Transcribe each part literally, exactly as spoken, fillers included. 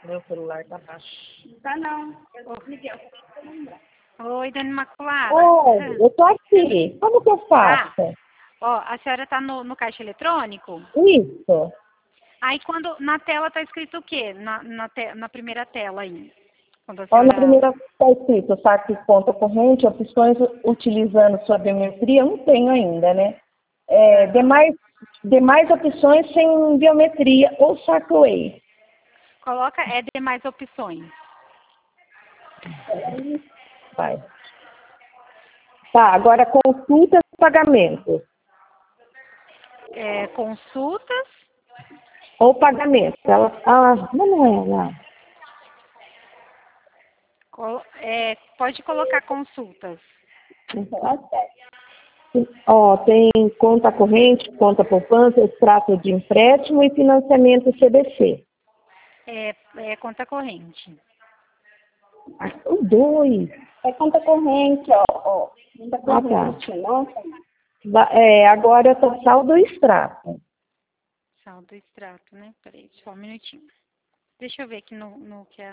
Meu celular tá baixo. Tá não. Eu desliguei. Eu vou lembrar. Oi, Dona Imaculada. Oi, eu tô aqui. Como que eu Tá. faço? Ó, a senhora tá no, no caixa eletrônico? Isso. Aí quando na tela tá escrito o quê? Na, na, te, na primeira tela aí. Quando a Ó, na senhora... primeira está escrito saque e conta corrente, opções utilizando sua biometria. Não tenho ainda, né? É, demais, demais opções sem biometria ou saque. Coloca é demais opções. Vai. Tá, agora consultas e pagamentos. É, consultas. Ou pagamento. Ela, ah, não é lá. Col- é, pode colocar consultas. Ó, tem conta corrente, conta poupança, extrato de empréstimo e financiamento C D C. É, é conta corrente. Ah, são dois. É conta corrente, ó. ó. Conta Ah, tá. corrente, nossa. Va- É, agora tá saldo e extrato. Saldo extrato, né? Peraí, só um minutinho. Deixa eu ver aqui no, no que é.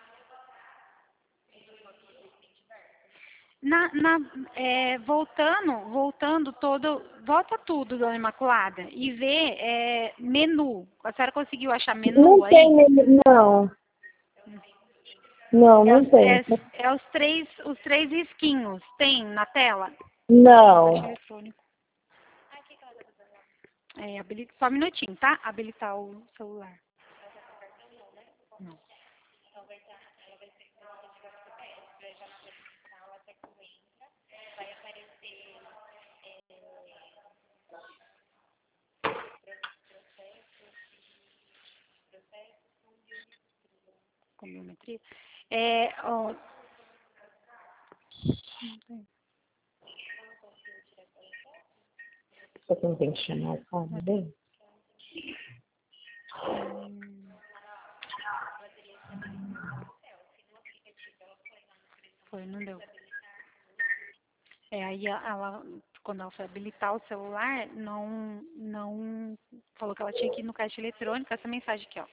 Na, na, é, voltando, voltando todo, volta tudo, Dona Imaculada, e vê é, menu. A senhora conseguiu achar menu Não aí? tem, menu, não. Não, É, não os- tem. é, é os três, os três risquinhos. Tem na tela? Não. Caixa eletrônico. É, habilita, só um minutinho, tá? Habilitar o celular. Não. Com biometria. É, ó, Só que não tem que chamar o cara, né? hum, foi, não deu. É, aí a- ela, quando ela foi habilitar o celular, não, não falou que ela tinha que ir no caixa eletrônico, essa mensagem aqui, ó.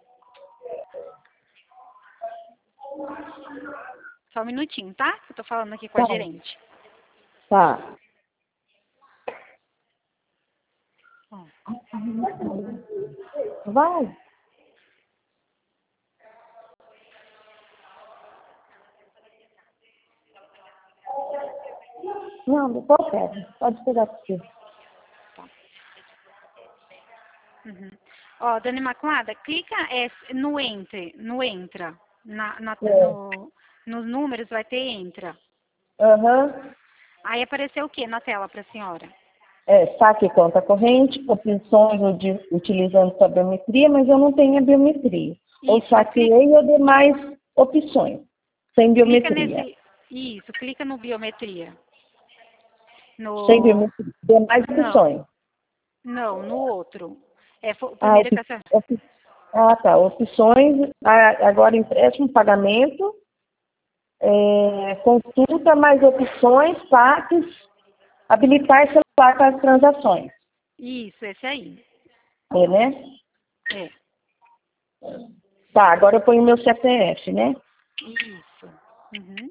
Só um minutinho, tá? Eu tô falando aqui com a Tá. gerente. Tá. Ó, Vai. Não, depois pega. Pode pegar pra você. uhum. Ó, Dona Imaculada, clica é, no entre, no entra, na, na, É. no, nos números vai ter entra. Aham. Aí apareceu o que na tela pra senhora? É, saque e conta corrente, opções de, utilizando sua biometria, mas eu não tenho a biometria. Ou Isso, mas saqueei clica, ou demais opções, sem clica biometria. nesse, isso, clica no biometria. Sem No, biometria, demais não, opções. não, no outro. É, foi o Ah, primeiro que opi- essa, opi- ah, tá. Opções, ah, agora empréstimo, pagamento, é, consulta, mais opções, saques, habilitar celular para as transações. isso, esse aí. É, né? É, Tá, agora eu ponho meu C P F, né? isso. Uhum.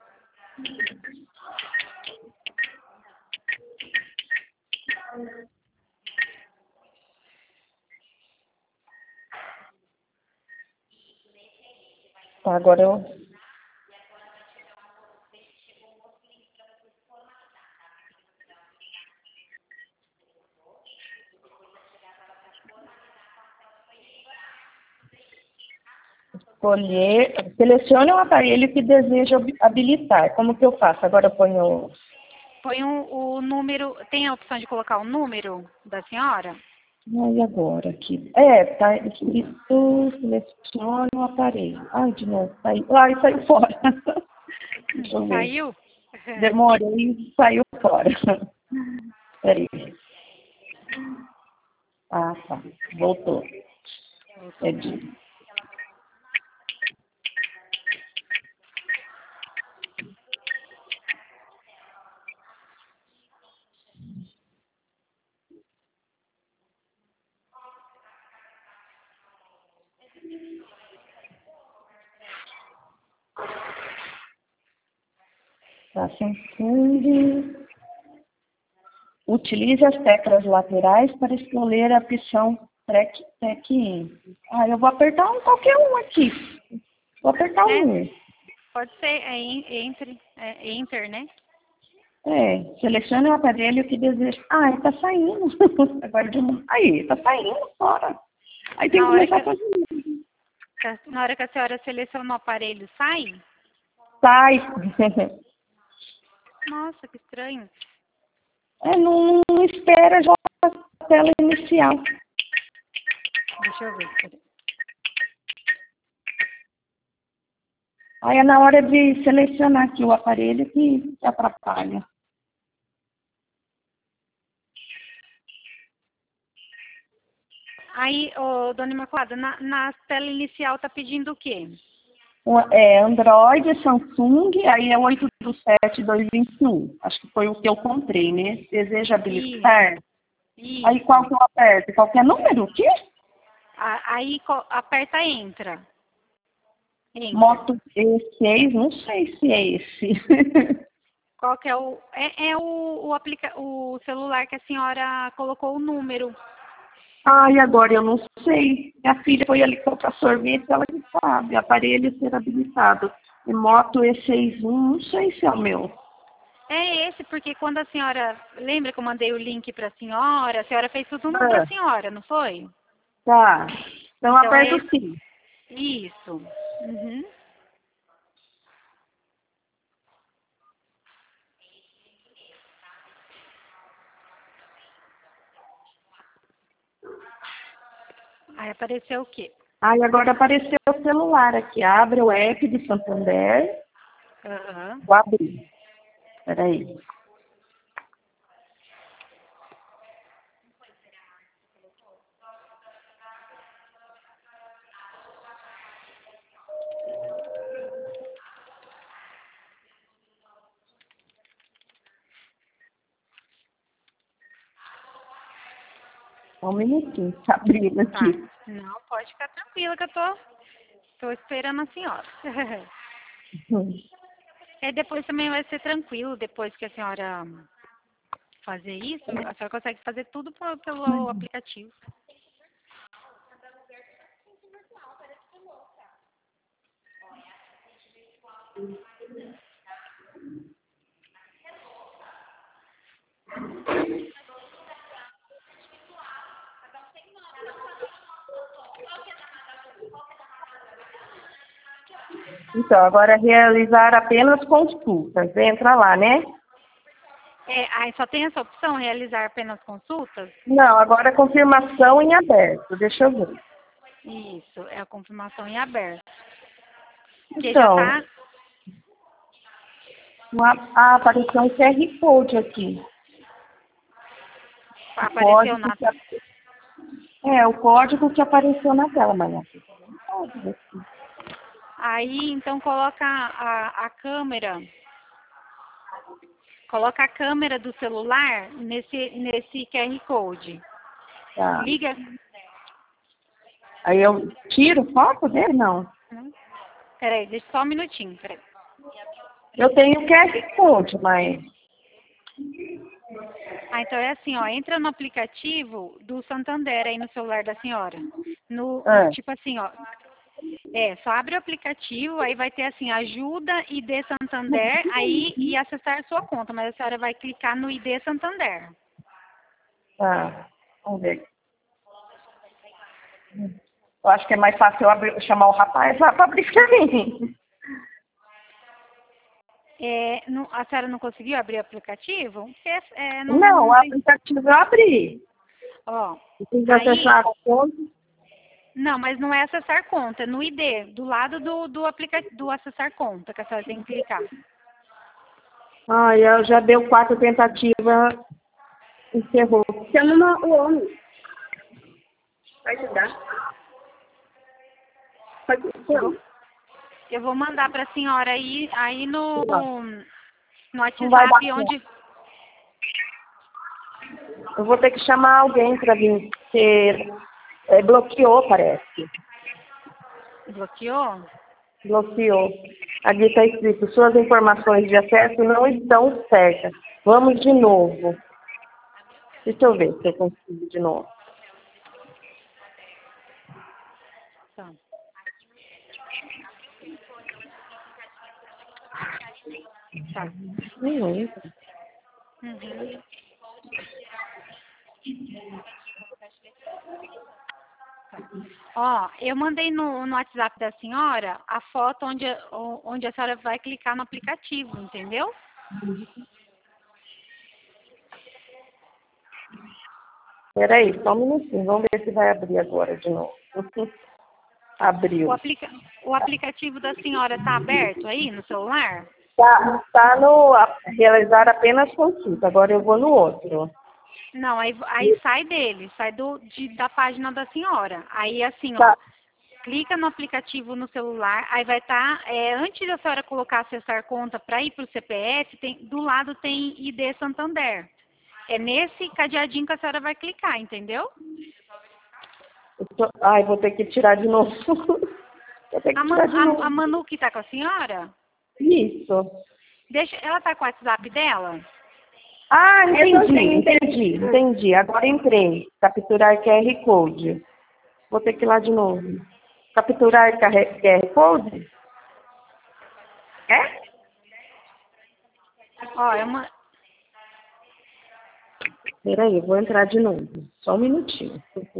Tá, agora eu... Escolher, selecione o aparelho que deseja hab- habilitar. Como que eu faço? Agora eu ponho... Põe o, o número, tem a opção de colocar o número da senhora? Ai, agora aqui. É, tá escrito, selecione o aparelho. Ai, de novo, saiu. Ai, saiu fora. Deixa eu ver. Saiu? Demorei, saiu fora. Peraí. Ah, tá. Voltou. Voltou. É de... Tá, Samsung. Utilize as teclas laterais para escolher a opção Track Tech In. Ah, eu vou apertar um, qualquer um aqui. Vou apertar É, um. pode ser, é en- entre, é enter, né? É, selecione o aparelho que deseja. Ah, ele tá saindo. Agora de novo. Aí, tá saindo fora. Aí tem que Na hora começar a que, fazer. que a- na hora que a senhora seleciona o aparelho, sai? Sai. Nossa, que estranho. É, não, não espera já a tela inicial. Deixa eu ver. Peraí. Aí é na hora de selecionar aqui o aparelho que atrapalha. Aí, ô, dona Imaculada, na, na tela inicial tá pedindo o quê? O- É Android, Samsung, aí é oito do sete dois mil e vinte e um. Acho que foi o que eu comprei, né? Deseja habilitar. Isso. Aí qual que eu aperto? Qualquer número? O quê? A- Aí co- aperta entra. Enter. Moto E seis, não sei se é esse. Qual que é o. É, é o, o, aplica, o celular que a senhora colocou o número. Ai, agora eu não sei. Minha filha foi ali comprar sorvete, ela que sabe. Aparelho ser habilitado. E moto E sessenta e um, não sei se é o meu. É esse, porque quando a senhora. Lembra que eu mandei o link para a senhora? A senhora fez tudo para Ah, a senhora, não foi? tá. Então Então é aperto esse. sim. Isso. Uhum. Aí apareceu o quê? Aí agora apareceu o celular aqui. Abre o app do Santander. Aham. Vou abrir. Peraí. Só um minutinho, tá abrindo Tá. aqui. Não, pode ficar tranquila que eu tô, tô esperando a senhora. E depois também vai ser tranquilo, depois que a senhora fazer isso, a senhora consegue fazer tudo po- pelo aplicativo. Então, agora realizar apenas consultas. Entra lá, né? É, aí só tem essa opção, realizar apenas consultas? Não, agora é confirmação em aberto. Deixa eu ver. Isso, é a confirmação em aberto. Que já Então, tá, uma- ah, apareceu um Q R Code aqui. O apareceu código na. que, a- é, o código que apareceu na tela, Maria. Aí então coloca a, a câmera, coloca a câmera do celular nesse, nesse Q R Code. Tá. Liga. Aí eu tiro foto dele? Não. Peraí, deixa só um minutinho, peraí. Eu tenho o Q R Code, mas... Ah, então é assim, ó, entra no aplicativo do Santander aí no celular da senhora. No, Ah, tipo assim, ó, é, só abre o aplicativo, aí vai ter assim, ajuda I D Santander, aí e acessar sua conta, mas a senhora vai clicar no I D Santander. tá. Vamos ver. Eu acho que é mais fácil eu abrir- chamar o rapaz lá para abrir pra mim. É, não- a senhora não conseguiu abrir o aplicativo? Porque, é, não, Não, o não tem. aplicativo eu abri. Ó, Eu tenho que aí, acessar a conta. não, mas não é acessar conta, é no I D, do lado do, do, aplica, do acessar conta que a senhora tem que clicar. Ah, eu já deu quatro tentativas, encerrou. Chama o homem. Vai ajudar. Pode Eu, eu vou mandar para a senhora aí, aí no, no Não vai dar WhatsApp, certo. onde. Eu vou ter que chamar alguém para vir, porque é, bloqueou, parece. Bloqueou? Bloqueou. Aqui está escrito, suas informações de acesso não estão certas. Vamos de novo. Deixa eu ver se eu consigo de novo. Tá. Tá. Uhum. Uhum. Ó, eu mandei no, no WhatsApp da senhora a foto onde, onde a senhora vai clicar no aplicativo, entendeu? Peraí, só um minutinho. Vamos ver se vai abrir agora de novo. Abriu. O, aplica, o aplicativo da senhora está aberto aí no celular? Tá, tá no a- realizar apenas consulta. Agora eu vou no outro. Não, aí, aí sai dele, sai do, de, da página da senhora. Aí assim, ó, Tá. clica no aplicativo no celular, aí vai estar, tá, é, antes da senhora colocar acessar conta para ir para o C P F, tem, do lado tem I D Santander. É nesse cadeadinho que a senhora vai clicar, entendeu? Eu tô- Ai, vou ter que tirar de novo. Vou ter que A, tirar Man, de novo. a, a Manu que tá com a senhora, Isso. deixa, ela tá com o WhatsApp dela? Ah, Eu tô entendi, sem entendi, entendi. Agora entrei. Capturar Q R Code. Vou ter que ir lá de novo. Capturar Q R Code? É? Ó, é uma, Peraí, eu vou entrar de novo. Só um minutinho.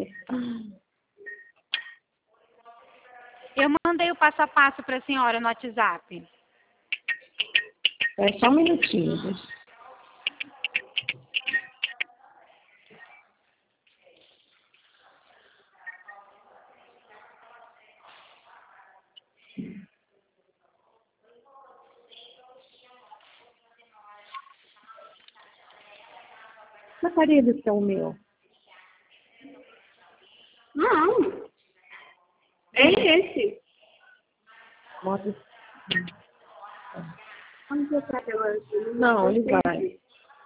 eu mandei o passo a passo para a senhora no WhatsApp. É só um minutinho. Gostaria de ser o meu. Não. É esse. Modo- Vamos botar pela... Não, ele vai.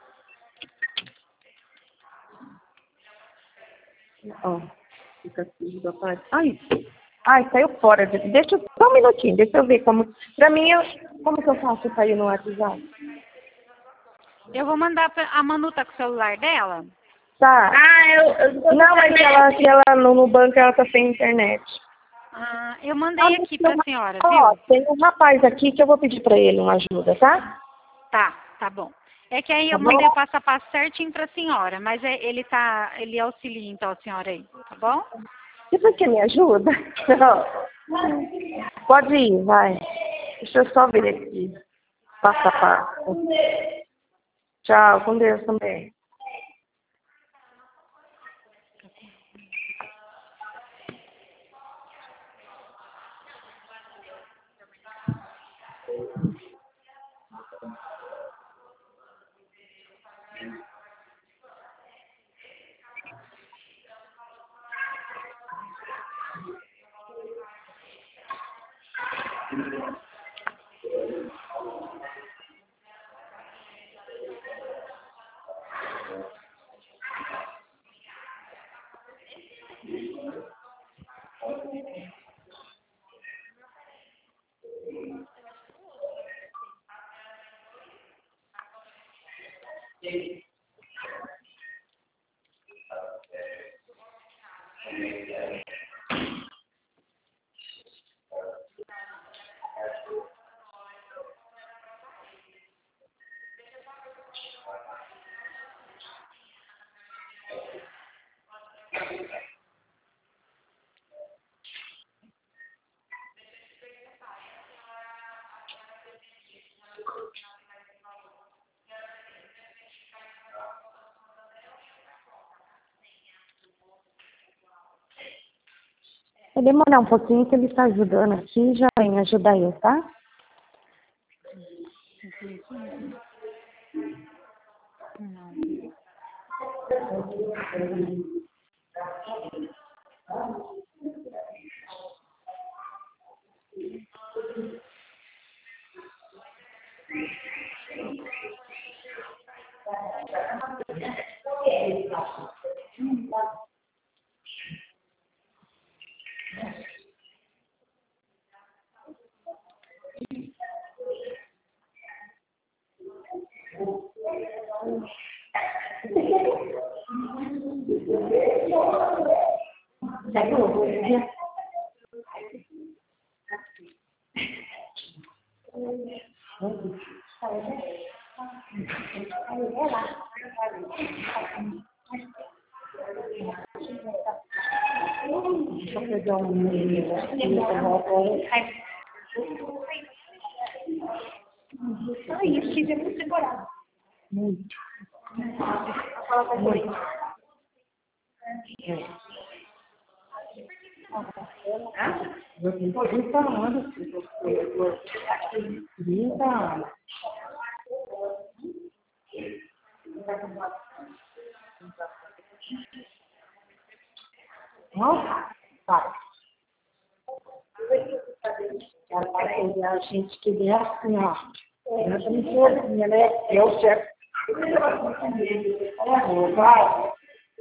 Ó, fica assim da parte. Ai, ai, saiu fora. Deixa eu, só um minutinho, deixa eu ver como. Pra mim, eu, como que eu faço pra ir no WhatsApp? Eu vou mandar pra, a Manu tá com o celular dela? Tá. Ah, eu... eu tô Não, mas botando ela, esse. se ela no, no banco ela tá sem internet. Ah, eu mandei aqui pra senhora, Ó, viu? tem um rapaz aqui que eu vou pedir pra ele uma ajuda, tá? Tá, tá bom. É que aí Tá eu bom? mandei o passo a passo certinho pra senhora, mas é, ele tá, ele auxilia então a senhora aí, tá bom? Você quer me ajuda? Não. Pode ir, vai. Deixa eu só ver aqui. Passo a passo. Tchau, com Deus também. Vai demorar um pouquinho que ele está ajudando aqui, já vem ajudar eu, tá? Não. Deixa eu pegar um menino aqui, eu volto. Ai, esse vídeo é muito decorado. Muito. Muito. Eu tenho trinta anos. trinta anos. Nossa, vai. Ela vai pegar a gente que vem assim, ó. Ela tá me sozinha, né? Eu certo. Vai.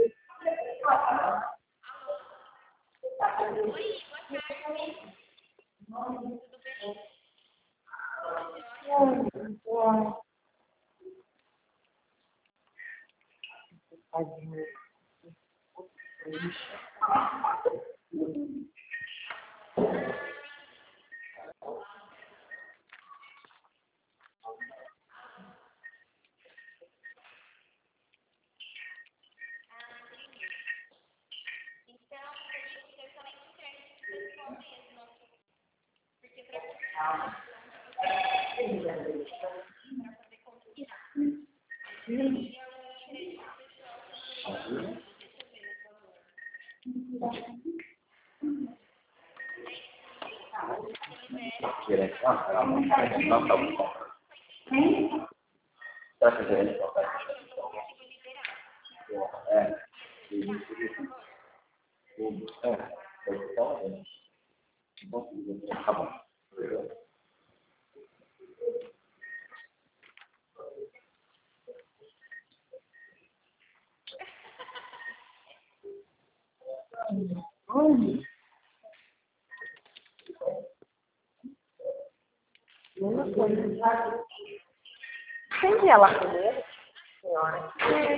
Entendi ela primeiro, senhora.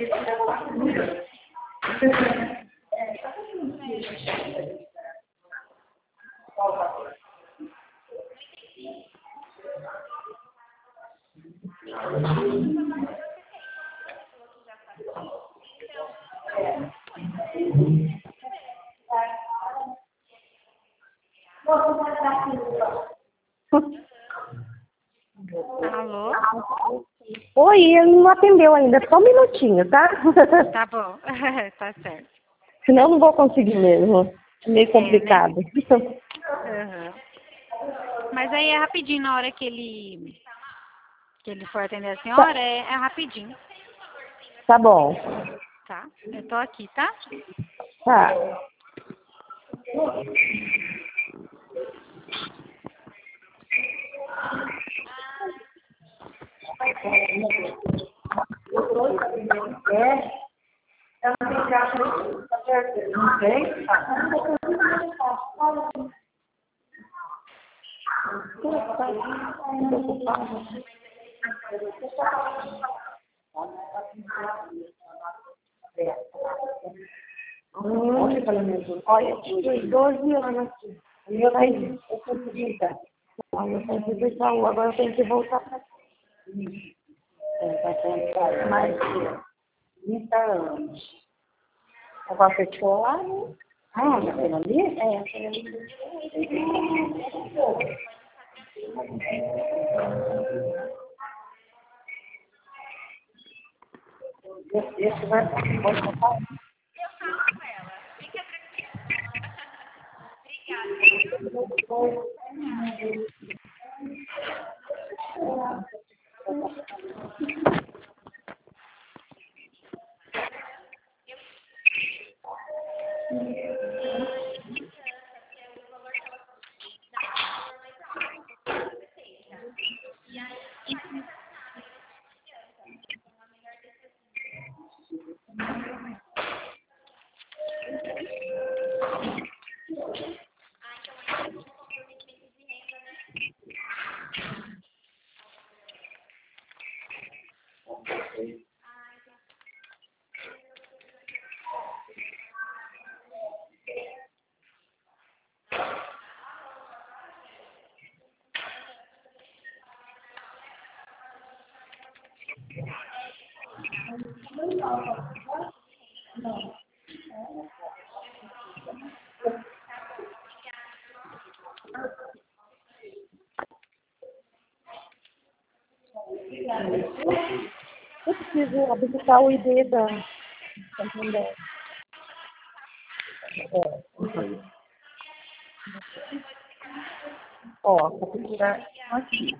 Alô? Oi, ele não atendeu ainda, só um minutinho, tá? Tá bom, tá certo. Senão eu não vou conseguir mesmo. É meio complicado. Uhum. Mas aí é rapidinho, na hora que ele que ele for atender a senhora, é, é rapidinho, Tá bom. tá? Eu tô aqui, tá? Tá. É. Eu não sei se acha isso. Não sei. Hum, olha, tinha doze anos aqui. E eu daí, eu consegui, tá? Aí eu consegui sair, agora eu tenho que voltar para aqui. É, mais de trinta anos. Agora você tirou lá, né? Ah, aquele ali? É, aquele ali. Esse, esse vai pode contar? Eu preciso habilitar o I D da Santander. É. Ó, vou procurar aqui.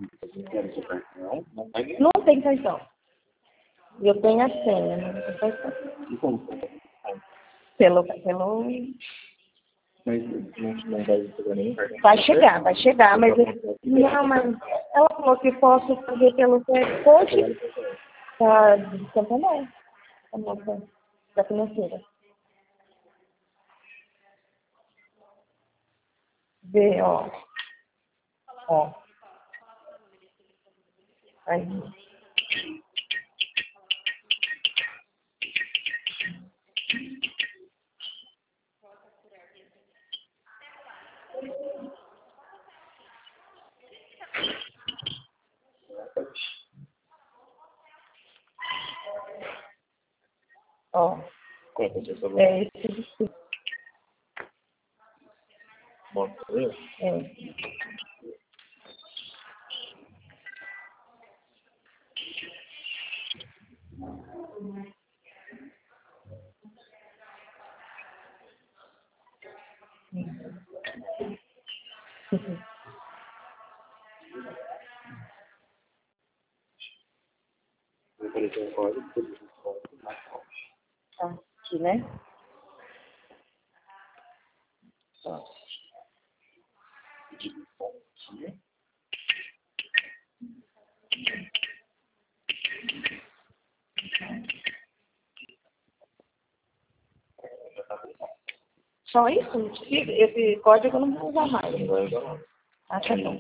Não tem cartão. Eu tenho a senha, mas não tem cartão. Pelo, pelo... Mas não, não vai chegar nenhum cartão. Vai chegar, vai chegar, mas eu... não, mas ela falou que posso fazer pelo Q R Code da de Santander, da nossa, da financeira. Vê, ó. Ó. Aí. Ó. É esse daqui. É. Tá, aqui, né? Ó. Só isso? Esse código eu não vou usar mais. Ah, tá bom.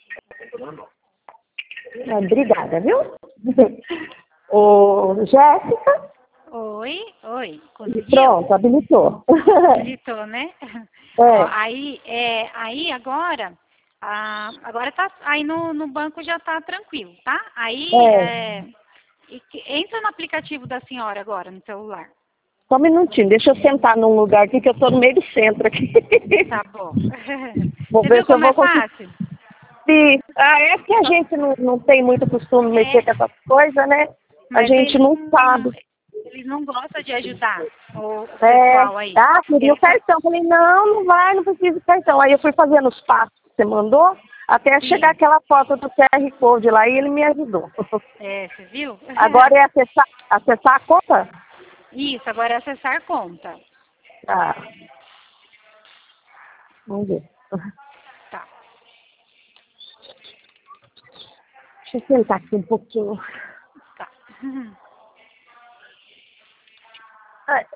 Ah, obrigada, viu? Ô, Jéssica. Oi, oi, conseguiu? Pronto, habilitou. Habilitou, né? É. Ó, aí, é, aí agora, ah, agora tá, aí no, no banco já tá tranquilo, tá? Aí, É. é, e que- entra no aplicativo da senhora agora, no celular. Só um minutinho, deixa eu sentar num lugar aqui que eu tô no meio do centro aqui. Tá bom. Vou Você ver viu se eu como é vou conseguir. fácil? Ah, é que a gente não, não tem muito costume de mexer É, com essas coisas, né? A mas gente eles não não, sabe. eles não gostam de ajudar o, o É, pessoal aí. ah, queria o Eles só- cartão. Falei, não, não vai, não precisa de cartão. Aí eu fui fazendo os passos que você mandou, até Sim. chegar aquela foto do Q R Code lá e ele me ajudou. É, você viu? Agora é acessar, acessar a conta? Isso, agora é acessar conta. Tá. Vamos ver. Tá. Deixa eu sentar aqui um pouquinho. Tá. Ai.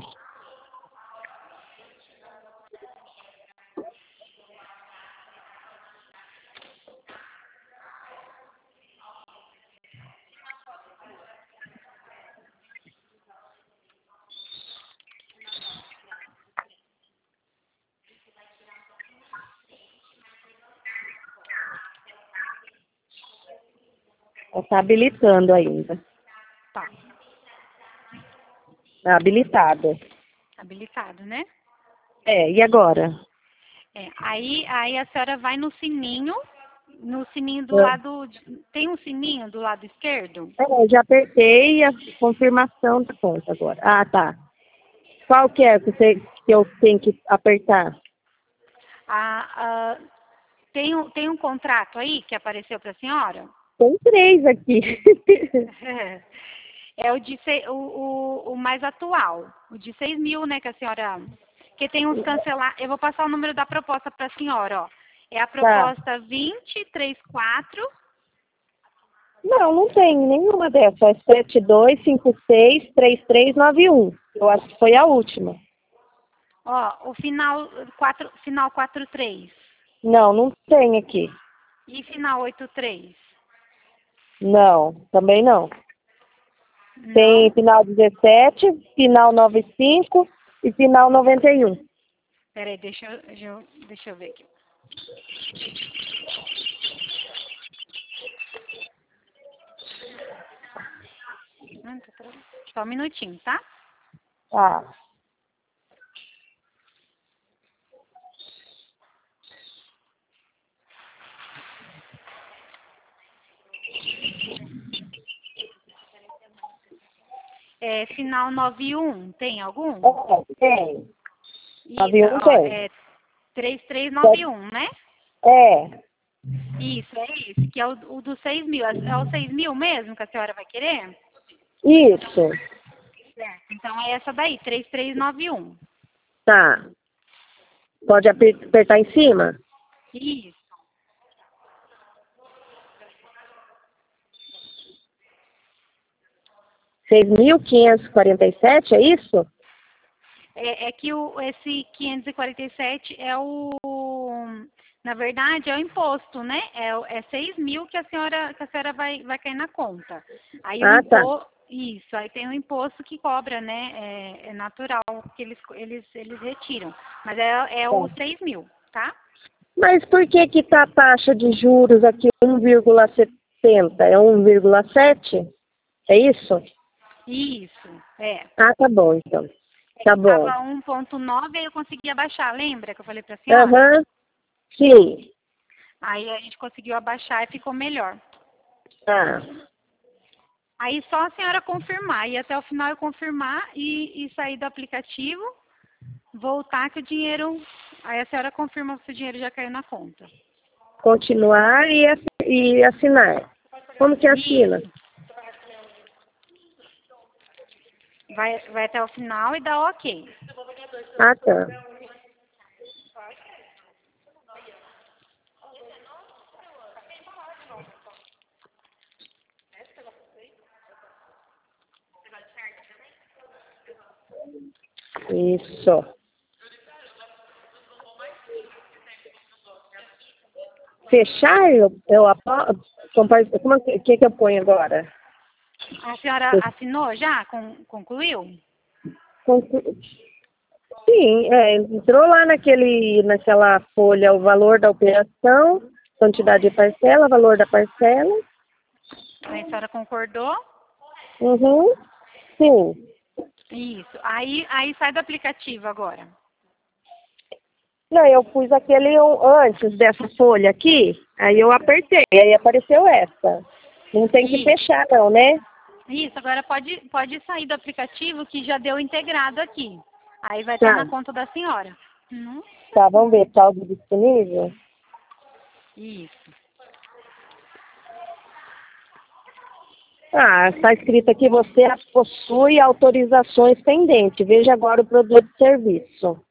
Está habilitando ainda. Tá. Tá habilitado. Habilitado, né? É, e agora? É, aí, aí a senhora vai no sininho, no sininho do É. lado, de- tem um sininho do lado esquerdo? É, já apertei a confirmação da conta agora. Ah, tá. Qual que é que, você, que eu tenho que apertar? Ah, ah, tem, um, tem um contrato aí que apareceu para a senhora? Tem três aqui. É o, de se- o, o, o mais atual, o de seis mil, né, que a senhora... Que tem uns cancelar... Eu vou passar o número da proposta para a senhora, ó. É a proposta vinte, trinta e quatro. Não, não tem nenhuma dessas. É sete dois cinco seis três três nove um. Eu acho que foi a última. Ó, o final quatro, final quatro três. Não, não tem aqui. E final oito três. Não, também não. Não? Tem final dezessete, final noventa e cinco e final noventa e um. Peraí, deixa eu, deixa eu, deixa eu ver aqui. Não, tá travado. Só um minutinho, tá? Tá. É, final nove um, tem algum? É, tem. Isso, nove um ó, tem. é três três nove um, né? É, Isso, é esse, que é o, o dos seis mil. É é o seis mil mesmo que a senhora vai querer? isso. Certo. Então é essa daí, três três nove um. Tá. Pode aper- apertar em cima? Isso. seis mil quinhentos e quarenta e sete, é isso? É, é que o, esse quinhentos e quarenta e sete é o... Na verdade, é o imposto, né? É, o- é seis mil que a senhora, que a senhora vai, vai cair na conta. Aí o Ah, tá. imposto... Isso, aí tem o imposto que cobra, né? É, é natural que eles, eles, eles retiram. Mas é, é o seis mil, tá? Mas por que que tá a taxa de juros aqui um vírgula setenta? É um vírgula sete? É isso? Isso, é. Ah, tá bom, então. Tá bom. Estava um ponto nove, aí eu consegui abaixar, lembra que eu falei para a senhora? Aham. Sim. Aí a gente conseguiu abaixar e ficou melhor. Ah, Aí só a senhora confirmar, e até o final eu confirmar e, e sair do aplicativo, voltar que o dinheiro... Aí a senhora confirma se o dinheiro já caiu na conta. continuar e, ass- e assinar. Como que assina? Isso. Vai, vai até o final e dá ok. Ah, tá. Isso. Fechar, eu, eu apo- compa- como que, que que eu ponho agora? A senhora assinou já? Con- concluiu? Conclu- Sim, é, entrou lá naquele, naquela folha o valor da operação, quantidade de parcela, valor da parcela. Aí a senhora concordou? Uhum. Sim. Isso. Aí, aí sai do aplicativo agora. Não, eu pus aquele um- antes dessa folha aqui, aí eu apertei, aí apareceu essa. Não tem que Isso. fechar não, né? Isso, agora pode, pode sair do aplicativo que já deu integrado aqui. Aí vai estar Tá, na conta da senhora. Uhum. tá, vamos ver, saldo disponível. Isso. Ah, está escrito aqui, você possui autorizações pendentes. Veja agora o produto e serviço.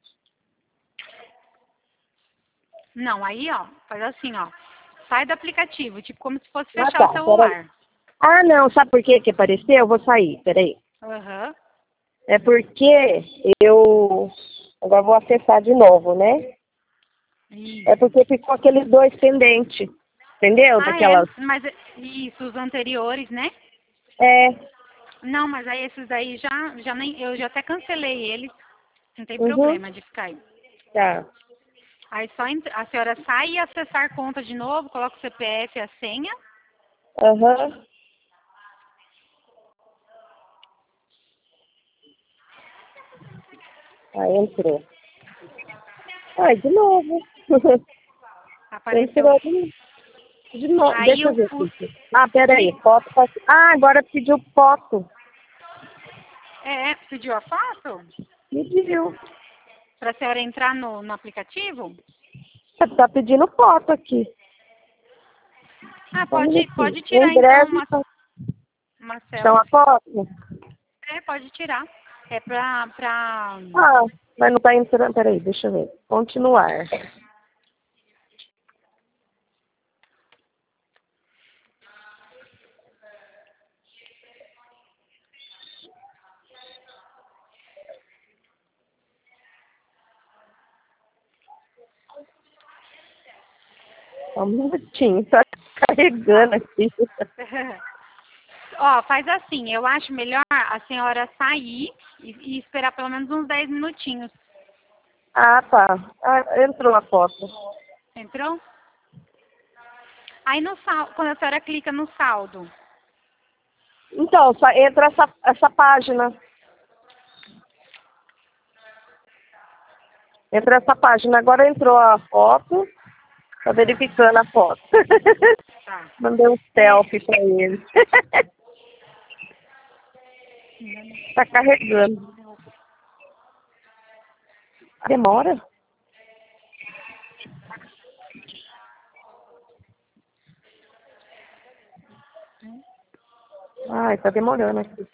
Não, aí, ó, faz assim, ó. Sai do aplicativo, tipo como se fosse Ah, fechar o tá, peraí. celular. Ah, não, sabe por que que apareceu? Eu vou sair, peraí. Aham. É porque eu... Agora vou acessar de novo, né? Isso. É porque ficou aqueles dois pendentes, entendeu? Ah, Daquelas... é, mas isso, os anteriores, né? É, Não, mas aí esses daí já, já nem, eu já até cancelei eles. Não tem uhum, problema de ficar aí. tá. Aí só ent- a senhora sai e acessar conta de novo, coloca o C P F e a senha. Aham. Aí entrou. Ai, de novo. Apareceu. Entrou de novo. De novo. Aí Deixa eu o, ver. o Aqui. Ah, peraí. Foto. pra- Ah, agora pediu foto. é, pediu a foto Pediu. para a senhora entrar no, no aplicativo? Tá pedindo foto aqui. Ah, Só um pode, minutinho. pode Em tirar então breve, uma, então, uma então a selfie. foto. É, pode tirar. É pra, pra... Ah, mas não tá entrando. Peraí, deixa eu ver. Continuar. Só um minutinho. Tá carregando aqui. Ó, faz assim, eu acho melhor a senhora sair e, e esperar pelo menos uns dez minutinhos. Ah, tá. Ah, entrou a foto. Entrou? Aí no saldo, quando a senhora clica no saldo, Então, só entra essa, essa página. Entra essa página. Agora entrou a foto. Tá verificando a foto. Tá. Mandei um selfie pra ele. Tá carregando. Demora? Ai, tá demorando aqui.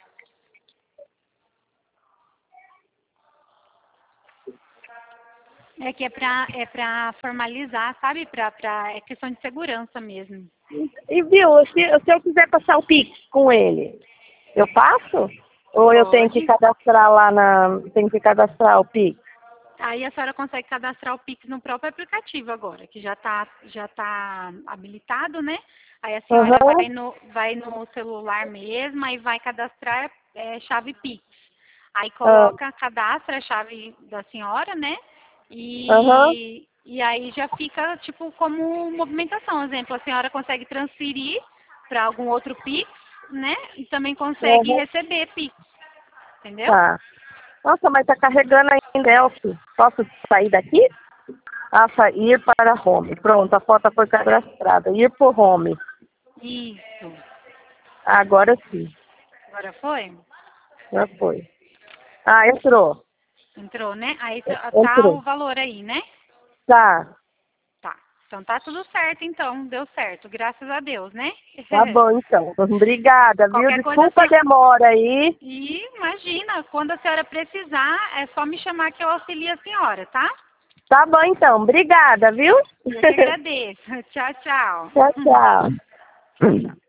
É que é pra, é pra formalizar, sabe? Pra, pra, é questão de segurança mesmo. E viu, se, se eu quiser passar o Pix com ele, eu passo? Ou eu tenho que Pode. cadastrar lá na. Tenho que cadastrar o Pix? Aí a senhora consegue cadastrar o Pix no próprio aplicativo agora, que já está já tá habilitado, né? Aí a senhora Aham. vai, no, vai no celular mesmo, aí vai cadastrar é, chave Pix. Aí coloca, cadastra a chave da senhora, né? E, Aham. e aí já fica tipo como movimentação. Exemplo, a senhora consegue transferir para algum outro Pix, né? E também consegue Aham. receber Pix. Entendeu? Tá. Nossa, mas tá carregando ainda, Elcio. Posso sair daqui? Ah, sa- ir para home. Pronto, a foto foi cadastrada. Ir para home. Isso. Agora sim. Agora foi? Já foi. Ah, entrou. Entrou, né? Aí tá tá o Entrou. valor aí, né? Tá. Tá. Então tá tudo certo, então. Deu certo. Graças a Deus, né? Tá bom, então. Obrigada, viu? Qualquer coisa Desculpa a assim. demora aí. E imagina, quando a senhora precisar, é só me chamar que eu auxilio a senhora, tá? Tá bom, então. Obrigada, viu? Eu que agradeço. Tchau, tchau. Tchau, tchau. Tchau, tchau.